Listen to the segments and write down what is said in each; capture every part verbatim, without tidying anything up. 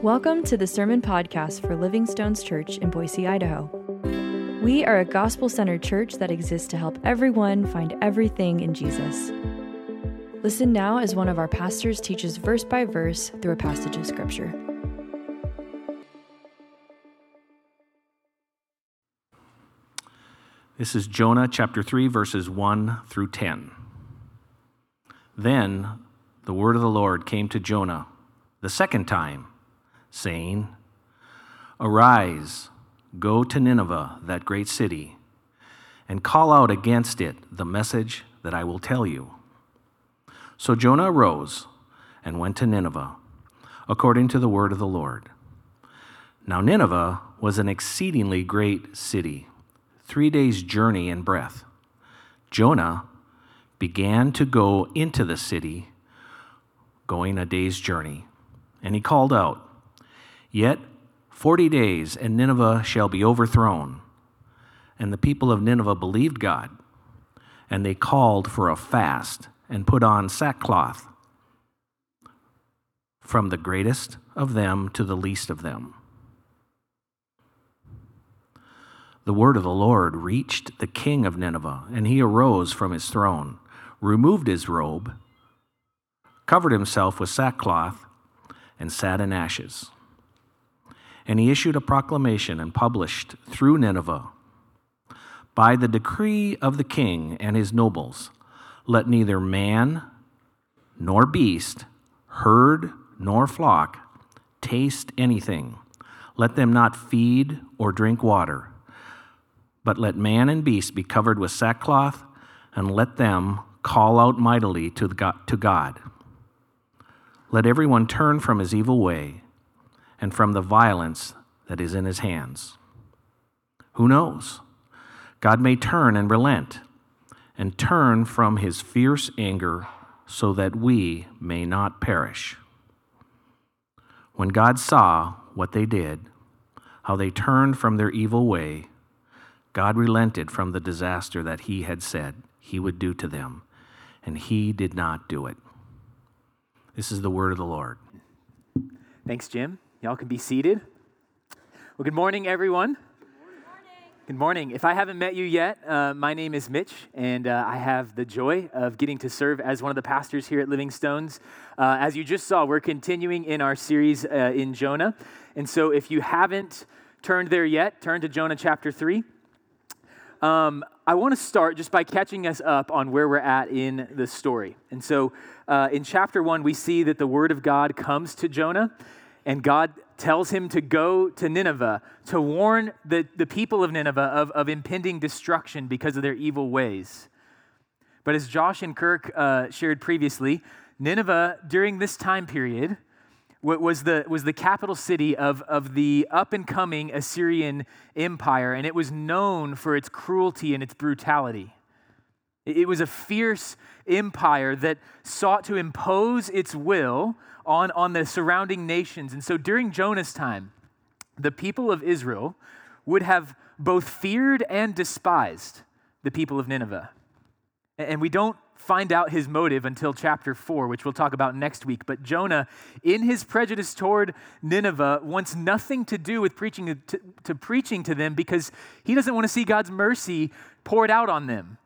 Welcome to the Sermon Podcast for Living Stones Church in Boise, Idaho. We are a gospel-centered church that exists to help everyone find everything in Jesus. Listen now as one of our pastors teaches verse by verse through a passage of Scripture. This is Jonah chapter three, verses one through ten. Then the word of the Lord came to Jonah the second time, saying, Arise, go to Nineveh, that great city, and call out against it the message that I will tell you. So Jonah arose and went to Nineveh, according to the word of the Lord. Now Nineveh was an exceedingly great city, three days' journey in breadth. Jonah began to go into the city, going a day's journey, and he called out, Yet forty days, and Nineveh shall be overthrown. And the people of Nineveh believed God, and they called for a fast and put on sackcloth, from the greatest of them to the least of them. The word of the Lord reached the king of Nineveh, and he arose from his throne, removed his robe, covered himself with sackcloth, and sat in ashes. And he issued a proclamation and published through Nineveh, By the decree of the king and his nobles, let neither man nor beast, herd nor flock, taste anything. Let them not feed or drink water, but let man and beast be covered with sackcloth, and let them call out mightily to God. Let everyone turn from his evil way and from the violence that is in his hands. Who knows? God may turn and relent, and turn from his fierce anger, so that we may not perish. When God saw what they did, how they turned from their evil way, God relented from the disaster that he had said he would do to them, and he did not do it. This is the word of the Lord. Thanks, Jim. Y'all can be seated. Well, good morning, everyone. Good morning. Good morning. If I haven't met you yet, uh, my name is Mitch, and uh, I have the joy of getting to serve as one of the pastors here at Living Stones. Uh, as you just saw, we're continuing in our series uh, in Jonah. And so if you haven't turned there yet, turn to Jonah chapter three. Um, I want to start just by catching us up on where we're at in the story. And so uh, in chapter one, we see that the word of God comes to Jonah, and God tells him to go to Nineveh to warn the, the people of Nineveh of, of impending destruction because of their evil ways. But as Josh and Kirk uh, shared previously, Nineveh during this time period was the, was the capital city of, of the up-and-coming Assyrian Empire, and it was known for its cruelty and its brutality. It was a fierce empire that sought to impose its will on, on the surrounding nations. And so during Jonah's time, the people of Israel would have both feared and despised the people of Nineveh. And we don't find out his motive until chapter four, which we'll talk about next week. But Jonah, in his prejudice toward Nineveh, wants nothing to do with preaching to, to preaching to them because he doesn't want to see God's mercy poured out on them.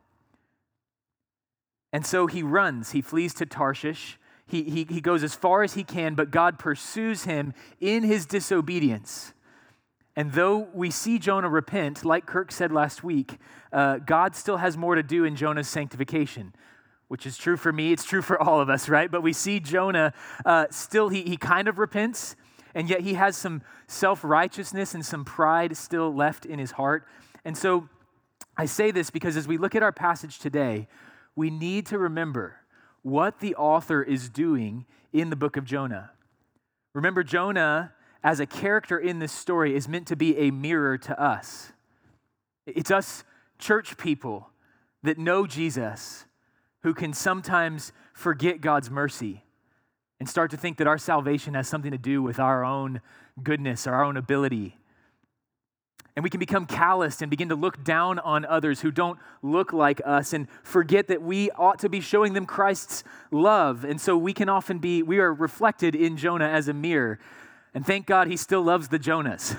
And so he runs, he flees to Tarshish. He, he, he goes as far as he can, but God pursues him in his disobedience. And though we see Jonah repent, like Kirk said last week, uh, God still has more to do in Jonah's sanctification, which is true for me. It's true for all of us, right? But we see Jonah uh, still, he, he kind of repents, and yet he has some self-righteousness and some pride still left in his heart. And so I say this because as we look at our passage today, we need to remember what the author is doing in the book of Jonah. Remember, Jonah, as a character in this story, is meant to be a mirror to us. It's us church people that know Jesus who can sometimes forget God's mercy and start to think that our salvation has something to do with our own goodness or our own ability. And we can become calloused and begin to look down on others who don't look like us and forget that we ought to be showing them Christ's love. And so we can often be, we are reflected in Jonah as a mirror. And thank God he still loves the Jonahs.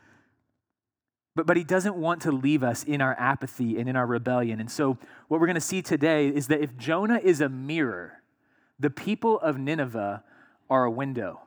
But, but he doesn't want to leave us in our apathy and in our rebellion. And so what we're going to see today is that if Jonah is a mirror, the people of Nineveh are a window.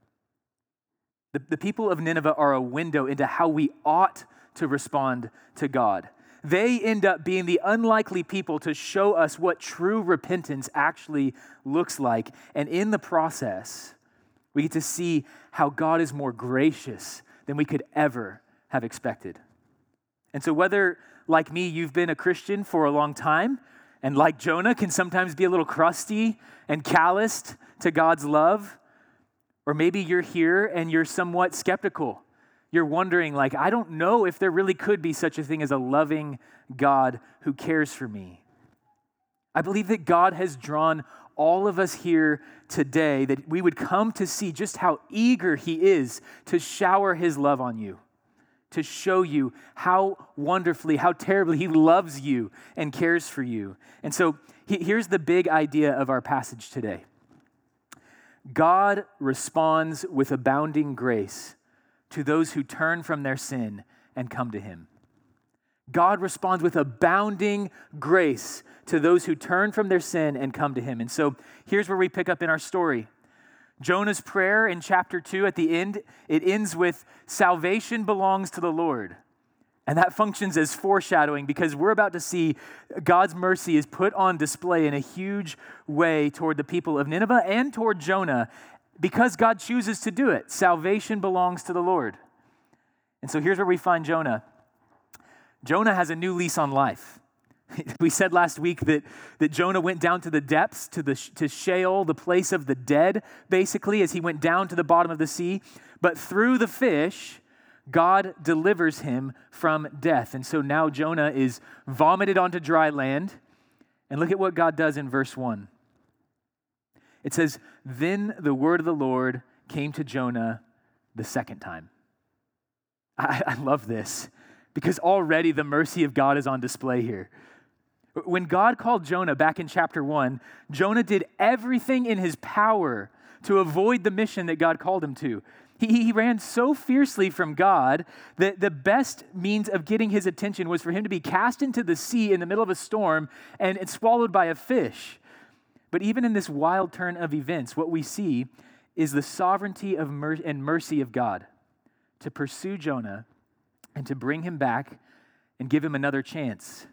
The, the people of Nineveh are a window into how we ought to respond to God. They end up being the unlikely people to show us what true repentance actually looks like. And in the process, we get to see how God is more gracious than we could ever have expected. And so whether, like me, you've been a Christian for a long time, and like Jonah, can sometimes be a little crusty and calloused to God's love, or maybe you're here and you're somewhat skeptical. You're wondering, like, I don't know if there really could be such a thing as a loving God who cares for me. I believe that God has drawn all of us here today, that we would come to see just how eager he is to shower his love on you, to show you how wonderfully, how terribly he loves you and cares for you. And so he, here's the big idea of our passage today. God responds with abounding grace to those who turn from their sin and come to him. God responds with abounding grace to those who turn from their sin and come to him. And so here's where we pick up in our story. Jonah's prayer in chapter two at the end, it ends with salvation belongs to the Lord. And that functions as foreshadowing because we're about to see God's mercy is put on display in a huge way toward the people of Nineveh and toward Jonah because God chooses to do it. Salvation belongs to the Lord. And so here's where we find Jonah. Jonah has a new lease on life. We said last week that, that Jonah went down to the depths, to the to Sheol, the place of the dead, basically, as he went down to the bottom of the sea. But through the fish, God delivers him from death. And so now Jonah is vomited onto dry land. And look at what God does in verse one. It says, then the word of the Lord came to Jonah the second time. I, I love this because already the mercy of God is on display here. When God called Jonah back in chapter one, Jonah did everything in his power to avoid the mission that God called him to. He, he ran so fiercely from God that the best means of getting his attention was for him to be cast into the sea in the middle of a storm and, and swallowed by a fish. But even in this wild turn of events, what we see is the sovereignty of mer- and mercy of God to pursue Jonah and to bring him back and give him another chance.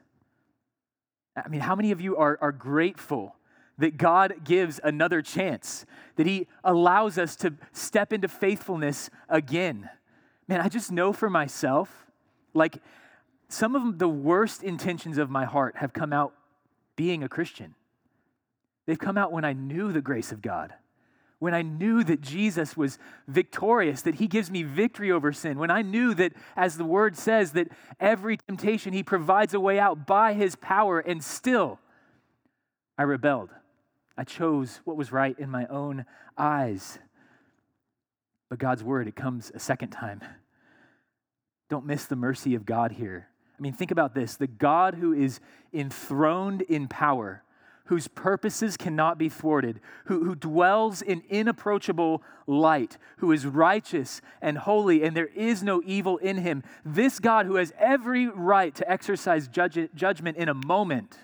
I mean, how many of you are, are grateful that God gives another chance, that he allows us to step into faithfulness again? Man, I just know for myself, like some of the worst intentions of my heart have come out being a Christian. They've come out when I knew the grace of God, when I knew that Jesus was victorious, that he gives me victory over sin, when I knew that, as the word says, that every temptation he provides a way out by his power, and still I rebelled. I chose what was right in my own eyes. But God's word, it comes a second time. Don't miss the mercy of God here. I mean, think about this. The God who is enthroned in power, whose purposes cannot be thwarted, who, who dwells in inapproachable light, who is righteous and holy, and there is no evil in him. This God who has every right to exercise judge, judgment in a moment,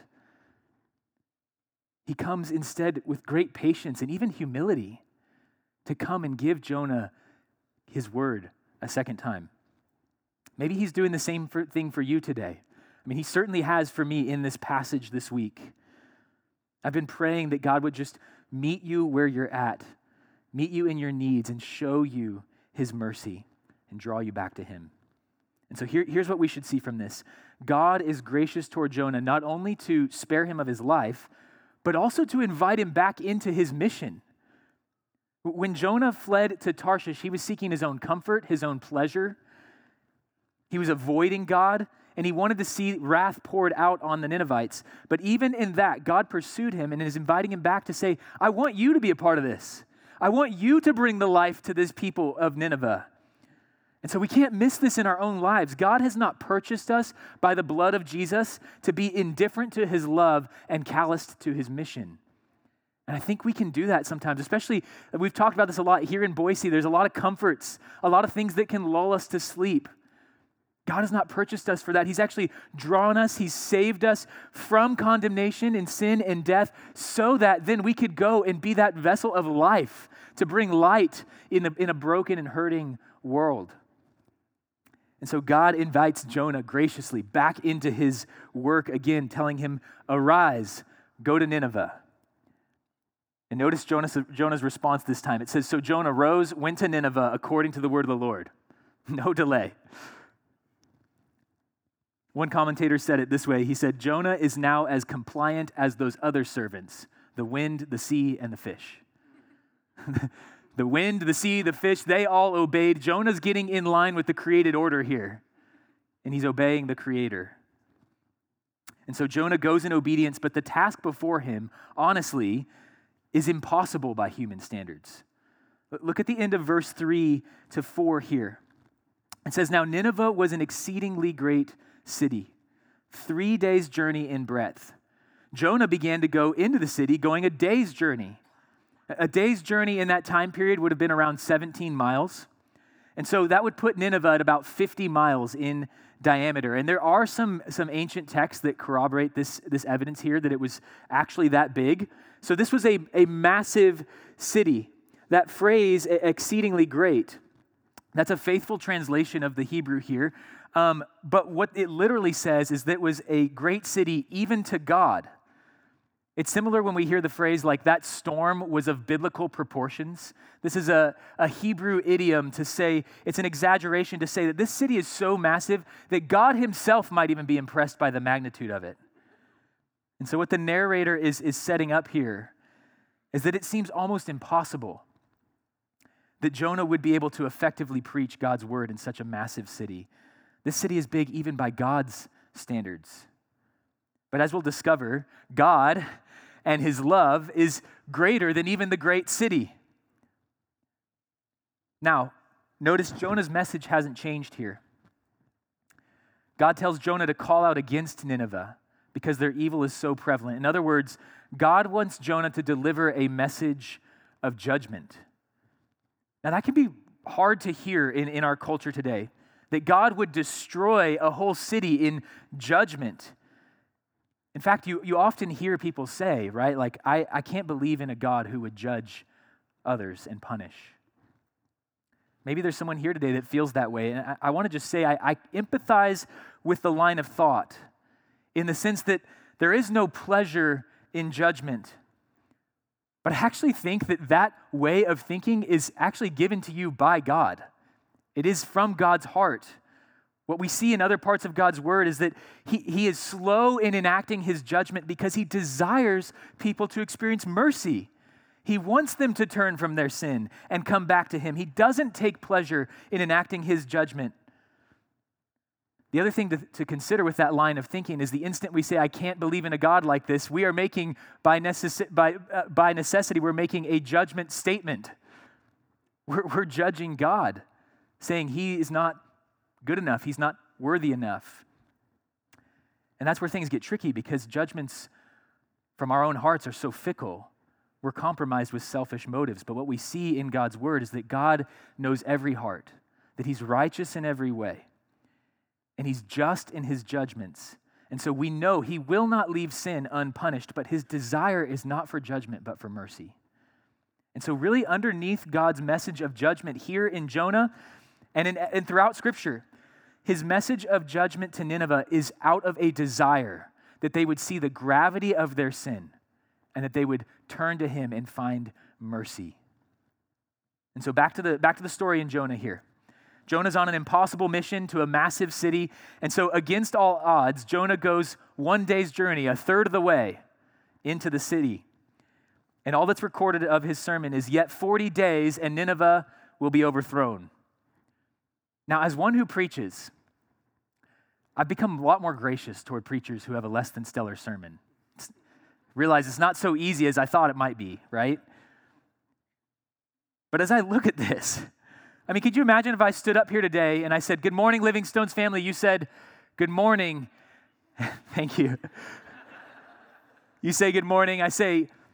he comes instead with great patience and even humility to come and give Jonah his word a second time. Maybe he's doing the same for, thing for you today. I mean, he certainly has for me in this passage this week. I've been praying that God would just meet you where you're at, meet you in your needs, and show you his mercy and draw you back to him. And so here, here's what we should see from this. God is gracious toward Jonah, not only to spare him of his life, but also to invite him back into his mission. When Jonah fled to Tarshish, he was seeking his own comfort, his own pleasure. He was avoiding God, and he wanted to see wrath poured out on the Ninevites. But even in that, God pursued him and is inviting him back to say, I want you to be a part of this. I want you to bring the life to this people of Nineveh. And so we can't miss this in our own lives. God has not purchased us by the blood of Jesus to be indifferent to his love and calloused to his mission. And I think we can do that sometimes, especially, we've talked about this a lot here in Boise. There's a lot of comforts, a lot of things that can lull us to sleep. God has not purchased us for that. He's actually drawn us. He's saved us from condemnation and sin and death so that then we could go and be that vessel of life to bring light in, the, in a broken and hurting world. And so God invites Jonah graciously back into his work again, telling him, arise, go to Nineveh. And notice Jonah's, Jonah's response this time. It says, so Jonah rose, went to Nineveh according to the word of the Lord. No delay. One commentator said it this way. He said, Jonah is now as compliant as those other servants, the wind, the sea, and the fish. The wind, the sea, the fish, they all obeyed. Jonah's getting in line with the created order here, and he's obeying the Creator. And so Jonah goes in obedience, but the task before him, honestly, is impossible by human standards. Look at the end of verse three to four here. It says, now Nineveh was an exceedingly great city, three days' journey in breadth. Jonah began to go into the city, going a day's journey. A day's journey in that time period would have been around seventeen miles. And so that would put Nineveh at about fifty miles in diameter. And there are some, some ancient texts that corroborate this, this evidence here that it was actually that big. So this was a, a massive city. That phrase, exceedingly great, that's a faithful translation of the Hebrew here. Um, but what it literally says is that it was a great city even to God. It's similar when we hear the phrase like that storm was of biblical proportions. This is a, a Hebrew idiom to say, it's an exaggeration to say that this city is so massive that God himself might even be impressed by the magnitude of it. And so what the narrator is, is setting up here is that it seems almost impossible that Jonah would be able to effectively preach God's word in such a massive city. This city is big even by God's standards. But as we'll discover, God and his love is greater than even the great city. Now, notice Jonah's message hasn't changed here. God tells Jonah to call out against Nineveh because their evil is so prevalent. In other words, God wants Jonah to deliver a message of judgment. Now, that can be hard to hear in, in our culture today, that God would destroy a whole city in judgment. In fact, you, you often hear people say, right, like, I, I can't believe in a God who would judge others and punish. Maybe there's someone here today that feels that way. And I, I want to just say I, I empathize with the line of thought in the sense that there is no pleasure in judgment. But I actually think that that way of thinking is actually given to you by God. It is from God's heart. What we see in other parts of God's word is that he, he is slow in enacting his judgment because he desires people to experience mercy. He wants them to turn from their sin and come back to him. He doesn't take pleasure in enacting his judgment. The other thing to, to consider with that line of thinking is the instant we say, I can't believe in a God like this, we are making, by, necess- by, uh, by necessity, we're making a judgment statement. We're, we're judging God, saying he is not good enough, he's not worthy enough. And that's where things get tricky because judgments from our own hearts are so fickle. We're compromised with selfish motives. But what we see in God's word is that God knows every heart, that he's righteous in every way, and he's just in his judgments. And so we know he will not leave sin unpunished, but his desire is not for judgment, but for mercy. And so really underneath God's message of judgment here in Jonah and, in, and throughout Scripture, his message of judgment to Nineveh is out of a desire that they would see the gravity of their sin and that they would turn to him and find mercy. And so back to the, back to the story in Jonah here. Jonah's on an impossible mission to a massive city. And so against all odds, Jonah goes one day's journey, a third of the way into the city. And all that's recorded of his sermon is, yet forty days and Nineveh will be overthrown. Now, as one who preaches, I've become a lot more gracious toward preachers who have a less than stellar sermon. It's, realize it's not so easy as I thought it might be, right? But as I look at this, I mean, could you imagine if I stood up here today and I said, good morning, Living Stones family. You said, good morning. Thank you. You say good morning. I say,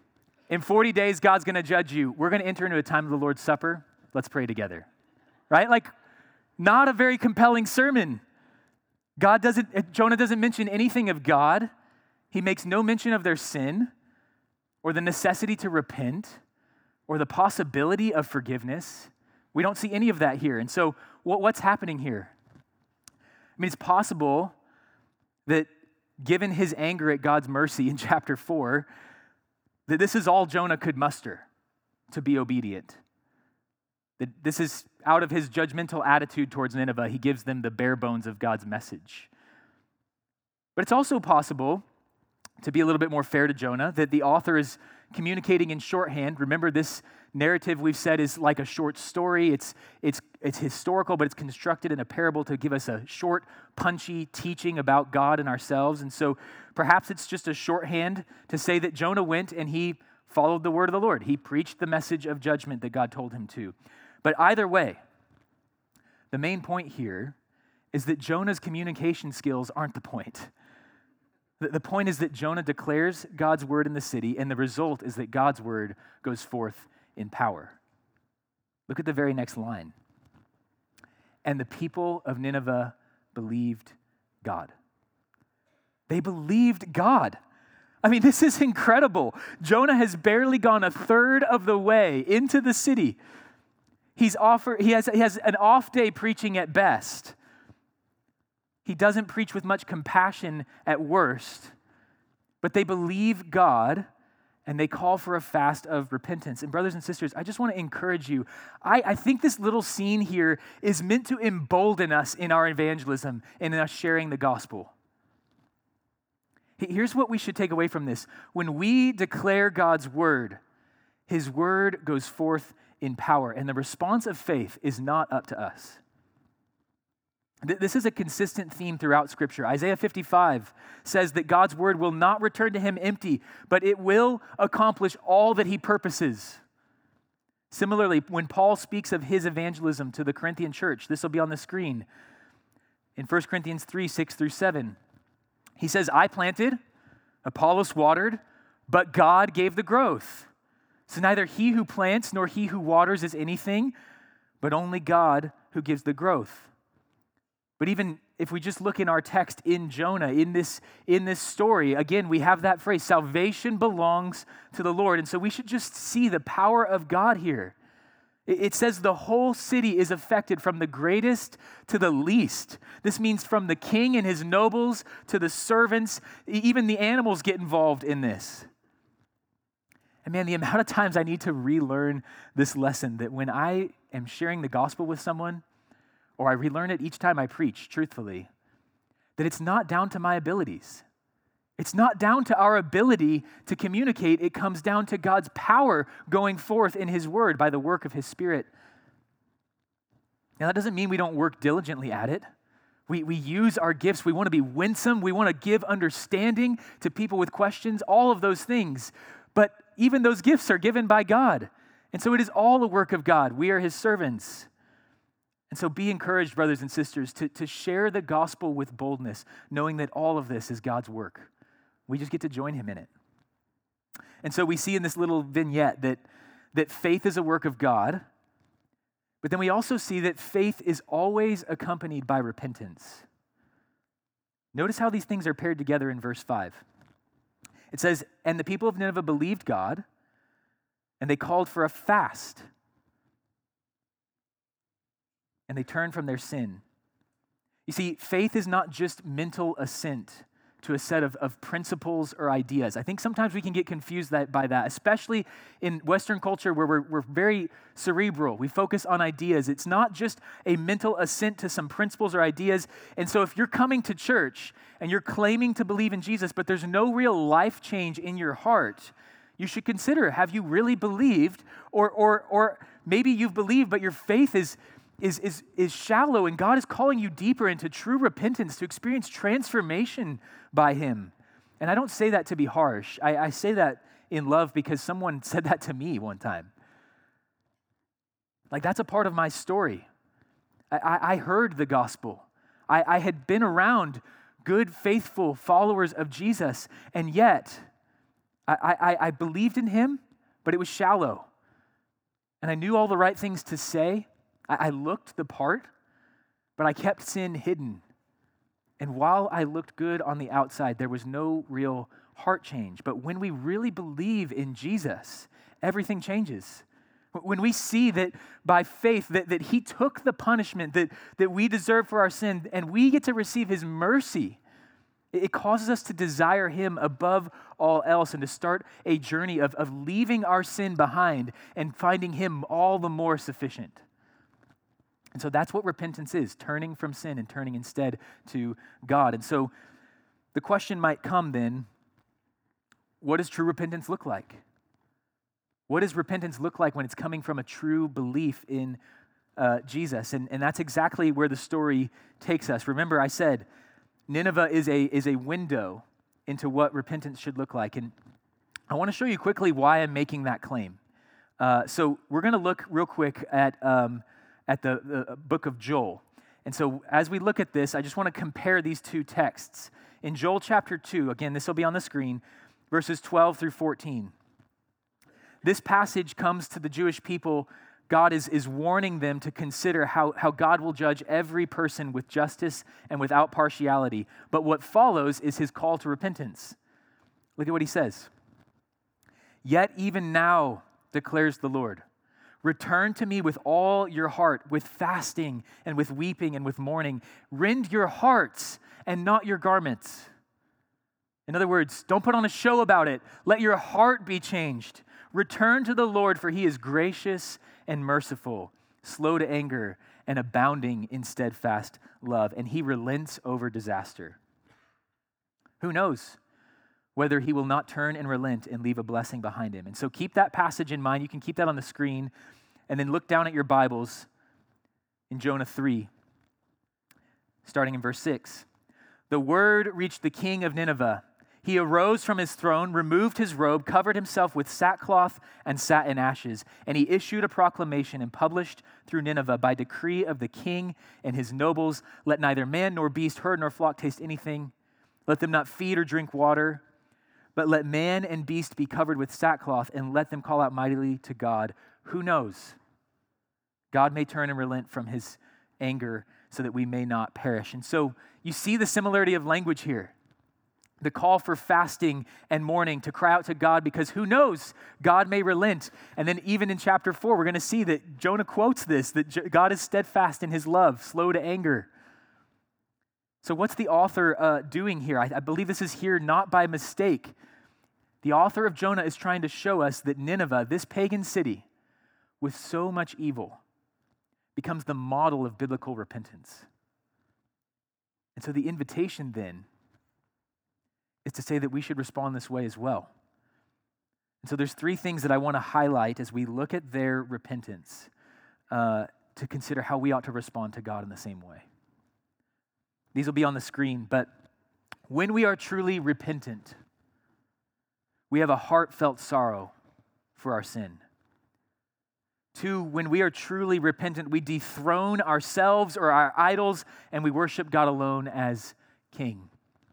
In forty days, God's going to judge you. We're going to enter into a time of the Lord's Supper. Let's pray together. Right? Like, not a very compelling sermon. God doesn't, Jonah doesn't mention anything of God. He makes no mention of their sin or the necessity to repent or the possibility of forgiveness. We don't see any of that here. And so what, what's happening here? I mean, it's possible that given his anger at God's mercy in chapter four, that this is all Jonah could muster to be obedient. That this is out of his judgmental attitude towards Nineveh, he gives them the bare bones of God's message. But it's also possible, to be a little bit more fair to Jonah, that the author is communicating in shorthand. Remember, this narrative we've said is like a short story. It's, it's, it's historical, but it's constructed in a parable to give us a short, punchy teaching about God and ourselves. And so perhaps it's just a shorthand to say that Jonah went and he followed the word of the Lord. He preached the message of judgment that God told him to. But either way, the main point here is that Jonah's communication skills aren't the point. The point is that Jonah declares God's word in the city, and the result is that God's word goes forth in power. Look at the very next line. And the people of Nineveh believed God. They believed God. I mean, this is incredible. Jonah has barely gone a third of the way into the city. He's offer, he has, he has an off day preaching at best. He doesn't preach with much compassion at worst, but they believe God and they call for a fast of repentance. And brothers and sisters, I just want to encourage you. I, I think this little scene here is meant to embolden us in our evangelism and in us sharing the gospel. Here's what we should take away from this. When we declare God's word, his word goes forth in power, and the response of faith is not up to us. This is a consistent theme throughout Scripture. Isaiah fifty-five says that God's word will not return to him empty, but it will accomplish all that he purposes. Similarly, when Paul speaks of his evangelism to the Corinthian church, this will be on the screen, in First Corinthians three, six through seven, he says, I planted, Apollos watered, but God gave the growth. So neither he who plants nor he who waters is anything, but only God who gives the growth. But even if we just look in our text in Jonah, in this, in this story, again, we have that phrase, salvation belongs to the Lord. And so we should just see the power of God here. It, it says the whole city is affected from the greatest to the least. This means from the king and his nobles to the servants, even the animals get involved in this. And man, the amount of times I need to relearn this lesson, that when I am sharing the gospel with someone, or I relearn it each time I preach, truthfully, that it's not down to my abilities. It's not down to our ability to communicate. It comes down to God's power going forth in his word by the work of his Spirit. Now, that doesn't mean we don't work diligently at it. We, we use our gifts. We want to be winsome. We want to give understanding to people with questions, all of those things. But even those gifts are given by God. And so it is all the work of God. We are his servants. And so be encouraged, brothers and sisters, to, to share the gospel with boldness, knowing that all of this is God's work. We just get to join him in it. And so we see in this little vignette that, that faith is a work of God, but then we also see that faith is always accompanied by repentance. Notice how these things are paired together in verse five. It says, and the people of Nineveh believed God, and they called for a fast, and they turned from their sin. You see, faith is not just mental assent to a set of, of principles or ideas. I think sometimes we can get confused that, by that, especially in Western culture where we're, we're very cerebral. We focus on ideas. It's not just a mental assent to some principles or ideas. And so if you're coming to church and you're claiming to believe in Jesus, but there's no real life change in your heart, you should consider, have you really believed? Or, or, or maybe you've believed, but your faith is Is, is, is shallow, and God is calling you deeper into true repentance to experience transformation by him. And I don't say that to be harsh. I, I say that in love because someone said that to me one time. Like, that's a part of my story. I, I, I heard the gospel. I, I had been around good, faithful followers of Jesus, and yet I, I, I believed in him. but it was shallow. And I knew all the right things to say. I, I looked the part, but I kept sin hidden. And while I looked good on the outside, there was no real heart change. But when we really believe in Jesus, everything changes. When we see that by faith that, that he took the punishment that, that we deserve for our sin and we get to receive his mercy, it causes us to desire him above all else and to start a journey of, of leaving our sin behind and finding him all the more sufficient. And so that's what repentance is, turning from sin and turning instead to God. And so the question might come then, what does true repentance look like? What does repentance look like when it's coming from a true belief in uh, Jesus? And, and that's exactly where the story takes us. Remember, I said Nineveh is a, is a window into what repentance should look like. And I want to show you quickly why I'm making that claim. Uh, so we're going to look real quick at, um, at the, the book of Joel. And so as we look at this, I just want to compare these two texts. In Joel chapter two, again, this will be on the screen, verses twelve through fourteen. This passage comes to the Jewish people. God is, is warning them to consider how, how God will judge every person with justice and without partiality. But what follows is his call to repentance. Look at what he says. Yet even now, declares the Lord, return to me with all your heart, with fasting and with weeping and with mourning. Rend your hearts and not your garments. In other words, don't put on a show about it. Let your heart be changed. Return to the Lord, for he is gracious and merciful, slow to anger, and abounding in steadfast love. And he relents over disaster. Who knows whether he will not turn and relent and leave a blessing behind him. And so keep that passage in mind. You can keep that on the screen. And then look down at your Bibles in Jonah three, starting in verse six. The word reached the king of Nineveh. He arose from his throne, removed his robe, covered himself with sackcloth, and sat in ashes. And he issued a proclamation and published through Nineveh by decree of the king and his nobles, let neither man nor beast, herd nor flock taste anything. Let them not feed or drink water, but let man and beast be covered with sackcloth, and let them call out mightily to God. Who knows? God may turn and relent from his anger so that we may not perish. And so you see the similarity of language here. The call for fasting and mourning to cry out to God because who knows, God may relent. And then even in chapter four, we're going to see that Jonah quotes this, that God is steadfast in his love, slow to anger. So what's the author uh, doing here? I, I believe this is here not by mistake. The author of Jonah is trying to show us that Nineveh, this pagan city with so much evil, becomes the model of biblical repentance. And so the invitation then is to say that we should respond this way as well. And so there's three things that I want to highlight as we look at their repentance uh, to consider how we ought to respond to God in the same way. These will be on the screen, but when we are truly repentant, we have a heartfelt sorrow for our sin. Two, when we are truly repentant, we dethrone ourselves or our idols and we worship God alone as King.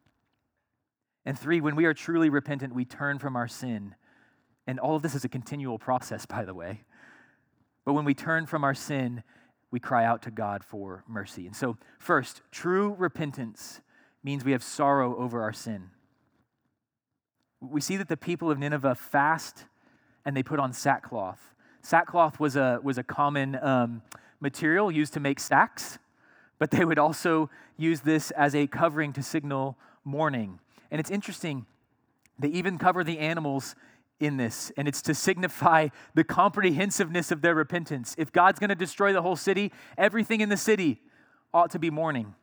And three, when we are truly repentant, we turn from our sin. And all of this is a continual process, by the way. But when we turn from our sin, we cry out to God for mercy. And so, first, true repentance means we have sorrow over our sin. We see that the people of Nineveh fast and they put on sackcloth. Sackcloth was a, was a common um, material used to make sacks, but they would also use this as a covering to signal mourning. And it's interesting, they even cover the animals in this, and it's to signify the comprehensiveness of their repentance. If God's going to destroy the whole city, everything in the city ought to be mourning.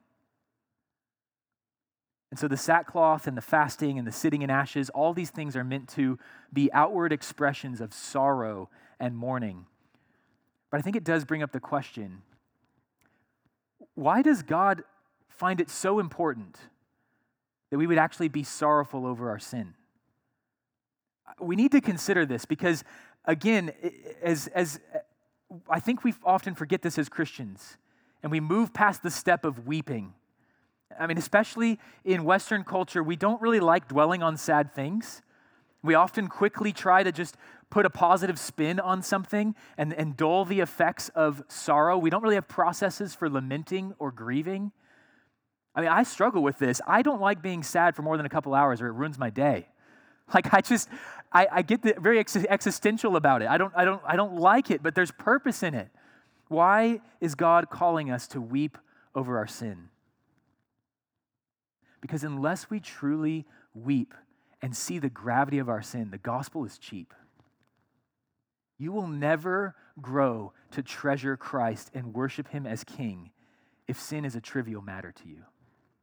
And so the sackcloth and the fasting and the sitting in ashes, all these things are meant to be outward expressions of sorrow and mourning. But I think it does bring up the question, why does God find it so important that we would actually be sorrowful over our sin? We need to consider this because, again, as, as I think we often forget this as Christians, and we move past the step of weeping. I mean, especially in Western culture, we don't really like dwelling on sad things. We often quickly try to just put a positive spin on something and, and dull the effects of sorrow. We don't really have processes for lamenting or grieving. I mean, I struggle with this. I don't like being sad for more than a couple hours or it ruins my day. Like I just, I, I get the, very ex- existential about it. I don't, I don't, I don't like it, but there's purpose in it. Why is God calling us to weep over our sin? Because unless we truly weep and see the gravity of our sin, the gospel is cheap. You will never grow to treasure Christ and worship him as king if sin is a trivial matter to you.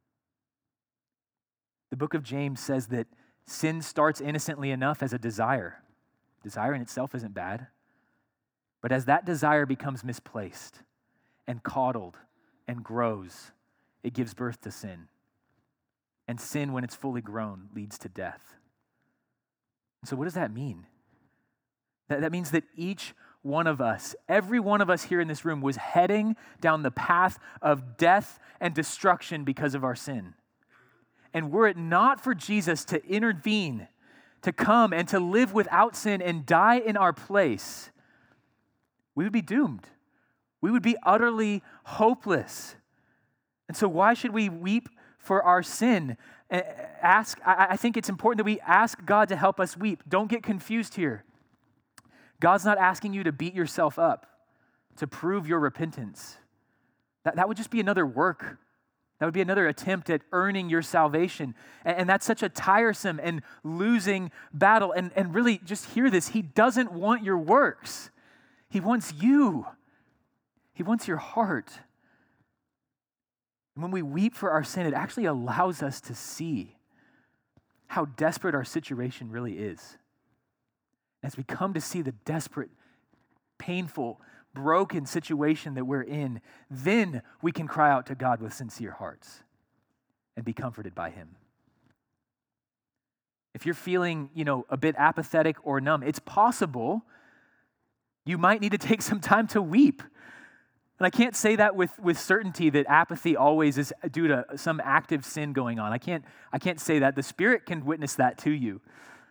The book of James says that sin starts innocently enough as a desire. Desire in itself isn't bad. But as that desire becomes misplaced and coddled and grows, it gives birth to sin. And sin, when it's fully grown, leads to death. So what does that mean? That, that means that each one of us, every one of us here in this room was heading down the path of death and destruction because of our sin. And were it not for Jesus to intervene, to come and to live without sin and die in our place, we would be doomed. We would be utterly hopeless. And so why should we weep for our sin? Ask, I think it's important that we ask God to help us weep. Don't get confused here. God's not asking you to beat yourself up to prove your repentance. That, that would just be another work. That would be another attempt at earning your salvation. And, and that's such a tiresome and losing battle. And, and really, just hear this. He doesn't want your works. He wants you. He wants your heart. And when we weep for our sin, it actually allows us to see how desperate our situation really is. As we come to see the desperate, painful, broken situation that we're in, then we can cry out to God with sincere hearts and be comforted by him. If you're feeling, you know, a bit apathetic or numb, it's possible you might need to take some time to weep. And I can't say that with, with certainty that apathy always is due to some active sin going on. I can't, I can't say that. The Spirit can witness that to you.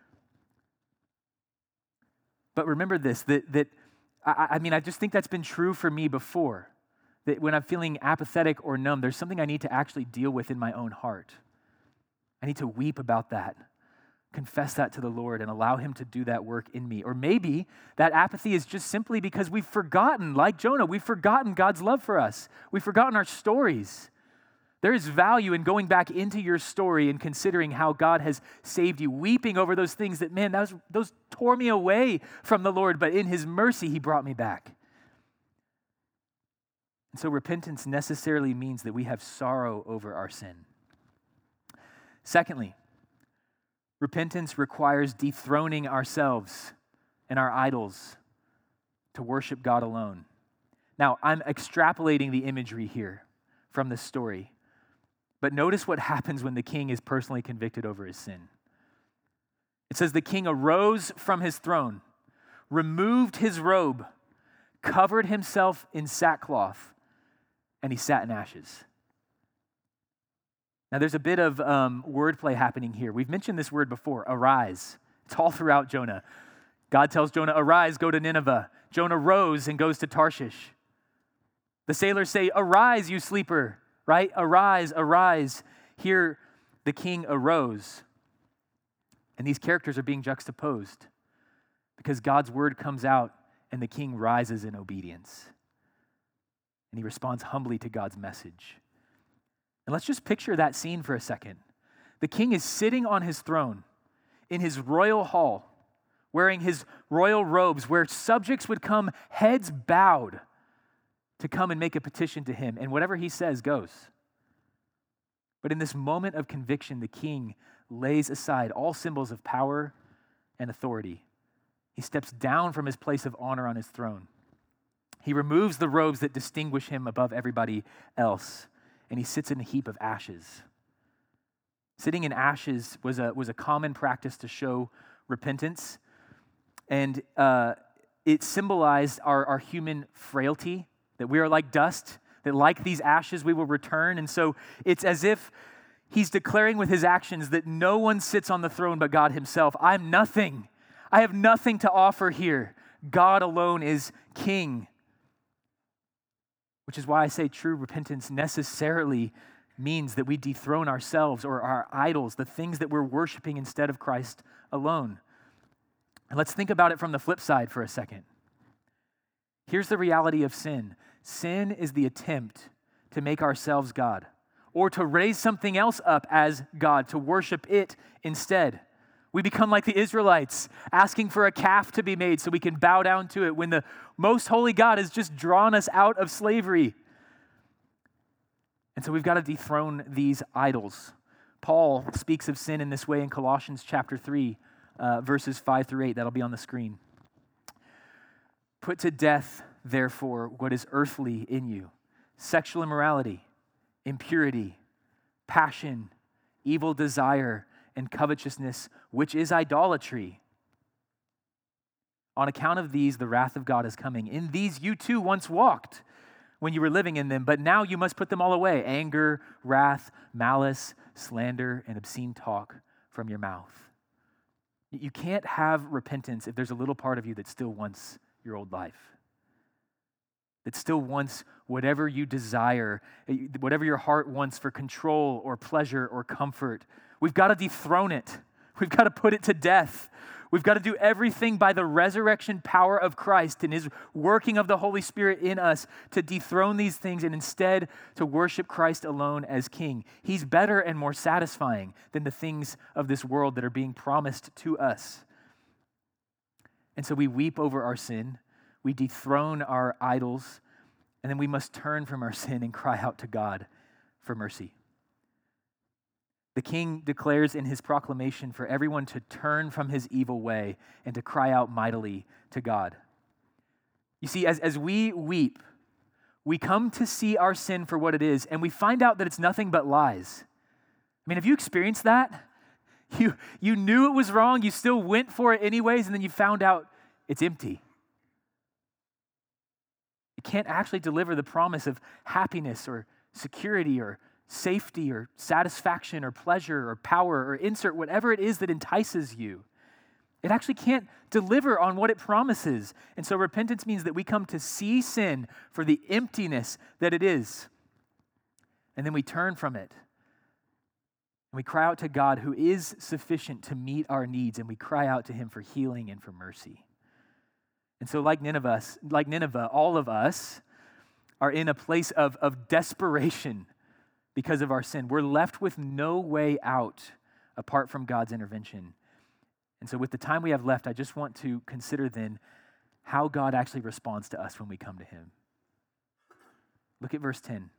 But remember this, that, that I, I mean, I just think that's been true for me before. That when I'm feeling apathetic or numb, there's something I need to actually deal with in my own heart. I need to weep about that, confess that to the Lord, and allow him to do that work in me. Or maybe that apathy is just simply because we've forgotten, like Jonah, we've forgotten God's love for us. We've forgotten our stories. There is value in going back into your story and considering how God has saved you, weeping over those things that, man, that was, those tore me away from the Lord, but in his mercy, he brought me back. And so repentance necessarily means that we have sorrow over our sin. Secondly, repentance requires dethroning ourselves and our idols to worship God alone. Now, I'm extrapolating the imagery here from this story. But notice what happens when the king is personally convicted over his sin. It says the king arose from his throne, removed his robe, covered himself in sackcloth, and he sat in ashes. Now there's a bit of um, wordplay happening here. We've mentioned this word before, arise. It's all throughout Jonah. God tells Jonah, arise, go to Nineveh. Jonah rose and goes to Tarshish. The sailors say, arise, you sleeper. Right? Arise, arise. Here, the king arose. And these characters are being juxtaposed because God's word comes out and the king rises in obedience. And he responds humbly to God's message. And let's just picture that scene for a second. The king is sitting on his throne in his royal hall, wearing his royal robes, where subjects would come heads bowed to come and make a petition to him, and whatever he says goes. But in this moment of conviction, the king lays aside all symbols of power and authority. He steps down from his place of honor on his throne. He removes the robes that distinguish him above everybody else, and he sits in a heap of ashes. Sitting in ashes was a, was a common practice to show repentance, and uh, it symbolized our, our human frailty, that we are like dust, that like these ashes we will return. And so it's as if he's declaring with his actions that no one sits on the throne but God himself. I'm nothing. I have nothing to offer here. God alone is king. Which is why I say true repentance necessarily means that we dethrone ourselves or our idols, the things that we're worshiping instead of Christ alone. And let's think about it from the flip side for a second. Here's the reality of sin. Sin is the attempt to make ourselves God, or to raise something else up as God, to worship it instead. We become like the Israelites, asking for a calf to be made so we can bow down to it when the most holy God has just drawn us out of slavery. And so we've got to dethrone these idols. Paul speaks of sin in this way in Colossians chapter three, uh, verses five through eight. That'll be on the screen. Put to death, therefore, what is earthly in you: sexual immorality, impurity, passion, evil desire, and covetousness, which is idolatry. On account of these, the wrath of God is coming. In these you too once walked when you were living in them, but now you must put them all away: anger, wrath, malice, slander, and obscene talk from your mouth. You can't have repentance if there's a little part of you that still wants your old life, that still wants whatever you desire, whatever your heart wants for control or pleasure or comfort. We've got to dethrone it. We've got to put it to death. We've got to do everything by the resurrection power of Christ and his working of the Holy Spirit in us to dethrone these things and instead to worship Christ alone as King. He's better and more satisfying than the things of this world that are being promised to us. And so we weep over our sin, we dethrone our idols, and then we must turn from our sin and cry out to God for mercy. The king declares in his proclamation for everyone to turn from his evil way and to cry out mightily to God. You see, as, as we weep, we come to see our sin for what it is, and we find out that it's nothing but lies. I mean, have you experienced that? You, you knew it was wrong, you still went for it anyways, and then you found out it's empty. It can't actually deliver the promise of happiness or security or safety or satisfaction or pleasure or power or insert whatever it is that entices you. It actually can't deliver on what it promises. And so repentance means that we come to see sin for the emptiness that it is. And then we turn from it. And we cry out to God who is sufficient to meet our needs, and we cry out to him for healing and for mercy. And so like Nineveh, like Nineveh, all of us are in a place of, of desperation because of our sin. We're left with no way out apart from God's intervention. And so with the time we have left, I just want to consider then how God actually responds to us when we come to him. Look at verse ten.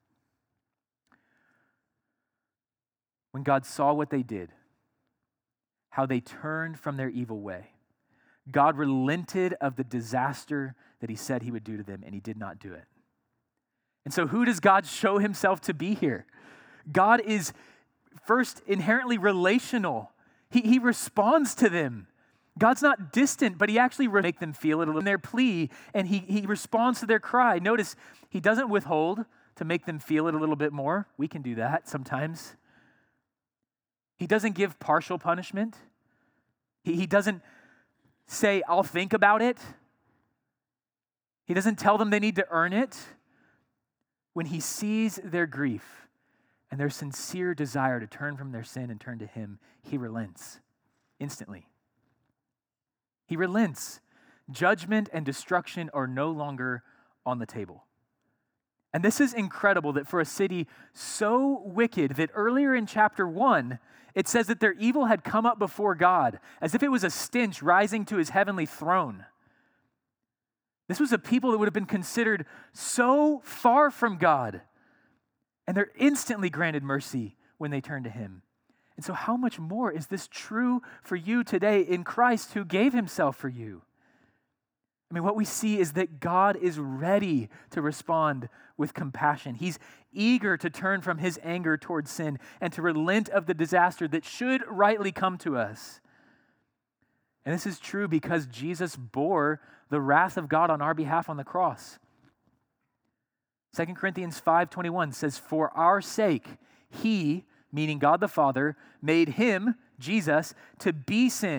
When God saw what they did, how they turned from their evil way, God relented of the disaster that he said he would do to them, and he did not do it. And so who does God show himself to be here? God is first inherently relational. He, he responds to them. God's not distant, but he actually re- make them feel it a little in their plea, and he, he responds to their cry. Notice, he doesn't withhold to make them feel it a little bit more. We can do that sometimes. He doesn't give partial punishment. He, he doesn't say, I'll think about it. He doesn't tell them they need to earn it. When he sees their grief and their sincere desire to turn from their sin and turn to him, he relents instantly. He relents. Judgment and destruction are no longer on the table. And this is incredible that for a city so wicked that earlier in chapter one, it says that their evil had come up before God as if it was a stench rising to his heavenly throne. This was a people that would have been considered so far from God, and they're instantly granted mercy when they turn to him. And so how much more is this true for you today in Christ who gave himself for you? I mean, what we see is that God is ready to respond with compassion. He's eager to turn from his anger towards sin and to relent of the disaster that should rightly come to us. And this is true because Jesus bore the wrath of God on our behalf on the cross. Second Corinthians five twenty-one says, for our sake, he, meaning God the Father, made him, Jesus, to be sin,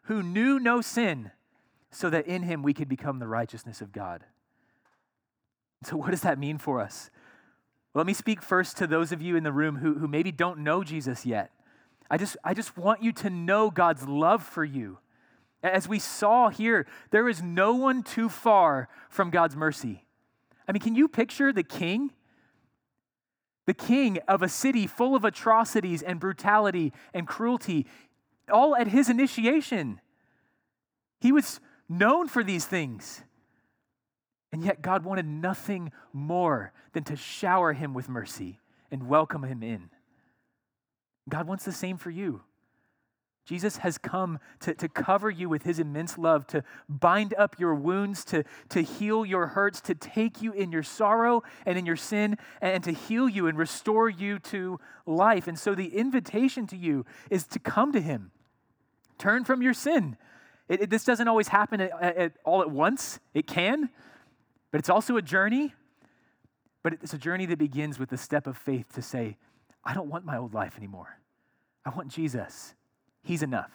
who knew no sin, so that in him we could become the righteousness of God. So what does that mean for us? Well, let me speak first to those of you in the room who, who maybe don't know Jesus yet. I just, I just want you to know God's love for you. As we saw here, there is no one too far from God's mercy. I mean, can you picture the king? The king of a city full of atrocities and brutality and cruelty, all at his initiation. He was known for these things. And yet God wanted nothing more than to shower him with mercy and welcome him in. God wants the same for you. Jesus has come to, to cover you with his immense love, to bind up your wounds, to, to heal your hurts, to take you in your sorrow and in your sin, and to heal you and restore you to life. And so the invitation to you is to come to him. Turn from your sin. It, it, this doesn't always happen at, at, all at once. It can, but it's also a journey. But it's a journey that begins with the step of faith to say, I don't want my old life anymore. I want Jesus. He's enough.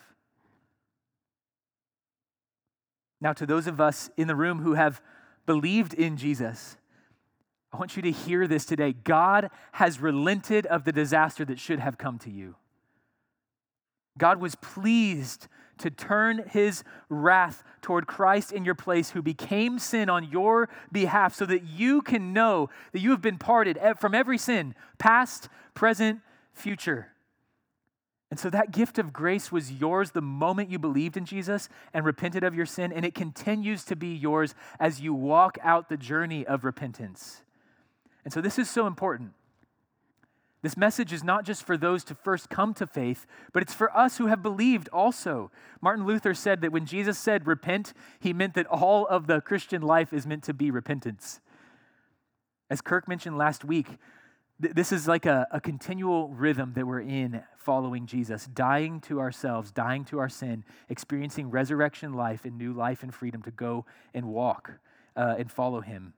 Now, to those of us in the room who have believed in Jesus, I want you to hear this today. God has relented of the disaster that should have come to you. God was pleased to turn his wrath toward Christ in your place, who became sin on your behalf, so that you can know that you have been parted from every sin, past, present, future. And so that gift of grace was yours the moment you believed in Jesus and repented of your sin, and it continues to be yours as you walk out the journey of repentance. And so this is so important. This message is not just for those to first come to faith, but it's for us who have believed also. Martin Luther said that when Jesus said repent, he meant that all of the Christian life is meant to be repentance. As Kirk mentioned last week, this is like a, a continual rhythm that we're in following Jesus, dying to ourselves, dying to our sin, experiencing resurrection life and new life and freedom to go and walk uh, and follow him.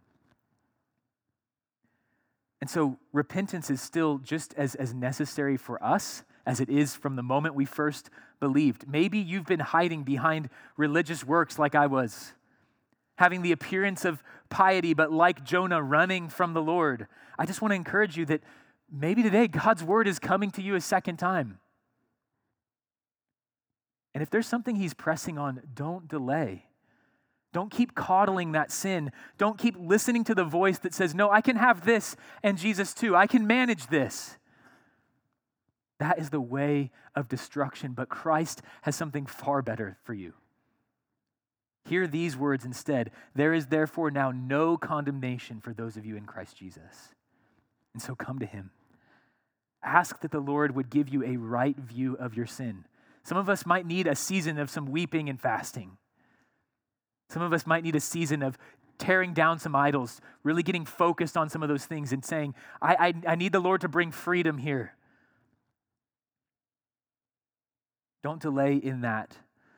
And so repentance is still just as, as necessary for us as it is from the moment we first believed. Maybe you've been hiding behind religious works like I was, having the appearance of piety, but like Jonah, running from the Lord. I just want to encourage you that maybe today God's word is coming to you a second time. And if there's something he's pressing on, don't delay. Don't keep coddling that sin. Don't keep listening to the voice that says, no, I can have this and Jesus too. I can manage this. That is the way of destruction, but Christ has something far better for you. Hear these words instead. There is therefore now no condemnation for those of you in Christ Jesus. And so come to him. Ask that the Lord would give you a right view of your sin. Some of us might need a season of some weeping and fasting. Some of us might need a season of tearing down some idols, really getting focused on some of those things and saying, I, I, I need the Lord to bring freedom here. Don't delay in that.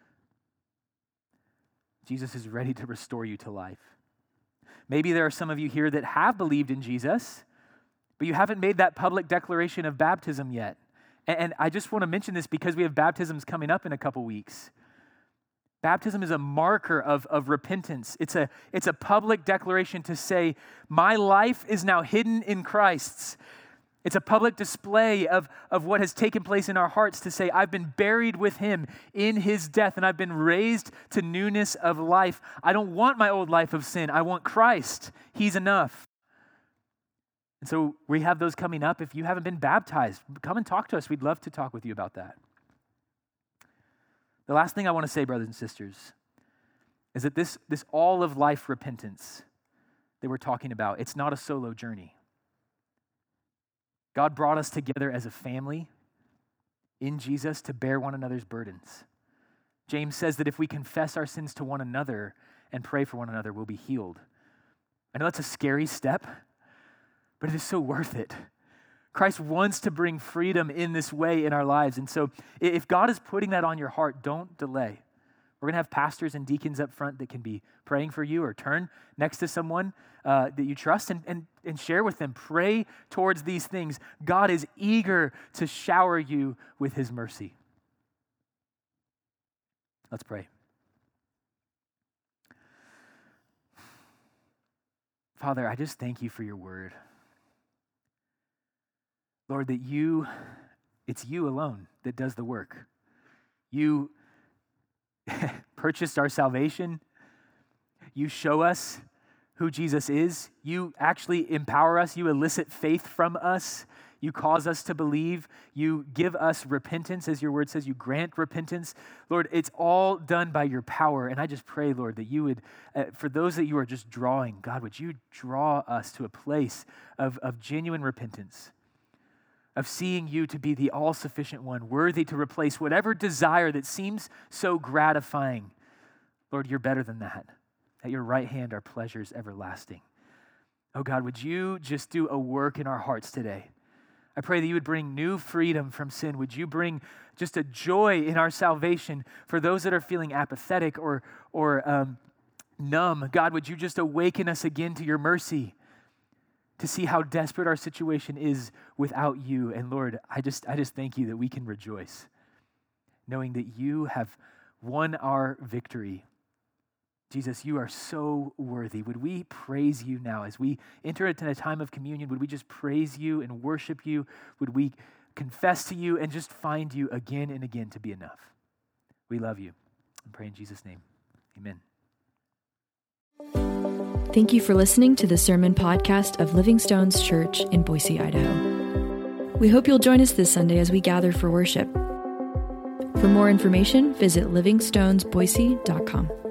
Jesus is ready to restore you to life. Maybe there are some of you here that have believed in Jesus, but you haven't made that public declaration of baptism yet. And, and I just want to mention this because we have baptisms coming up in a couple weeks. Baptism is a marker of, of repentance. It's a, it's a public declaration to say, my life is now hidden in Christ's. It's a public display of, of what has taken place in our hearts to say, I've been buried with him in his death and I've been raised to newness of life. I don't want my old life of sin. I want Christ. He's enough. And so we have those coming up. If you haven't been baptized, come and talk to us. We'd love to talk with you about that. The last thing I want to say, brothers and sisters, is that this, this all of life repentance that we're talking about, it's not a solo journey. God brought us together as a family in Jesus to bear one another's burdens. James says that if we confess our sins to one another and pray for one another, we'll be healed. I know that's a scary step, but it is so worth it. Christ wants to bring freedom in this way in our lives. And so if God is putting that on your heart, don't delay. We're going to have pastors and deacons up front that can be praying for you, or turn next to someone uh, that you trust and, and, and share with them. Pray towards these things. God is eager to shower you with his mercy. Let's pray. Father, I just thank you for your word. Lord, that you, it's you alone that does the work. You purchased our salvation. You show us who Jesus is. You actually empower us. You elicit faith from us. You cause us to believe. You give us repentance, as your word says. You grant repentance. Lord, it's all done by your power. And I just pray, Lord, that you would, uh, for those that you are just drawing, God, would you draw us to a place of, of genuine repentance, of seeing you to be the all-sufficient one, worthy to replace whatever desire that seems so gratifying. Lord, you're better than that. At your right hand are pleasures everlasting. Oh God, would you just do a work in our hearts today? I pray that you would bring new freedom from sin. Would you bring just a joy in our salvation for those that are feeling apathetic or, or um, numb? God, would you just awaken us again to your mercy to see how desperate our situation is without you? And Lord, I just, I just thank you that we can rejoice knowing that you have won our victory. Jesus, you are so worthy. Would we praise you now as we enter into a time of communion? Would we just praise you and worship you? Would we confess to you and just find you again and again to be enough? We love you. I pray in Jesus' name. Amen. Thank you for listening to the sermon podcast of Living Stones Church in Boise, Idaho. We hope you'll join us this Sunday as we gather for worship. For more information, visit living stones boise dot com.